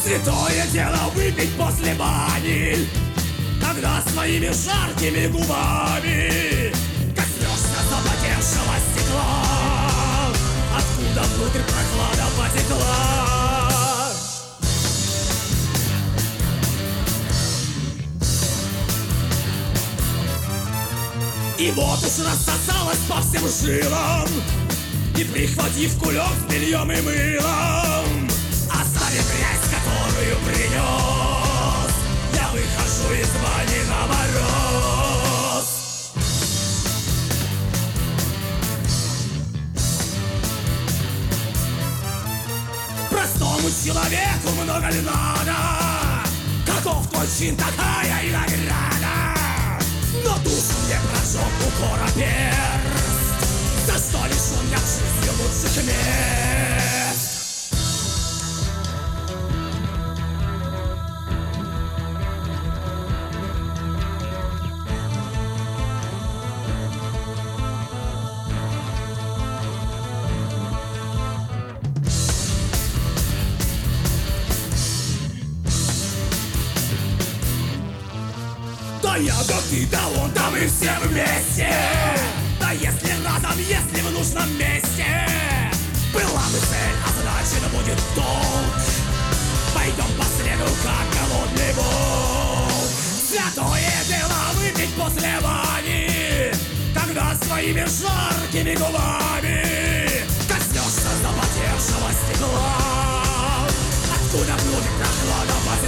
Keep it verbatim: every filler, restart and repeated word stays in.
Святое дело выпить после бани, когда своими жаркими губами коснешься запотевшего стекла, откуда внутрь прохлада потекла. И вот уж рассосалась по всем жилам, и прихватив кулек с бельем и мылом, оставив грязь, которую принес, я выхожу из бани на мороз. Простому человеку много ли надо? Каков твой чин, такая и награда. Но душу мне прожег укора перст, за что лишен я в жизни лучших мест. Да я, да ты, да он, да мы все вместе. Да если разом, если в нужном месте. Была бы цель, а значит будет долг. Пойдем по следу, как голодный волк. Святое дело выпить после бани, когда своими жаркими губами коснешься запотевшего стекла, откуда внутрь прохлада потекла.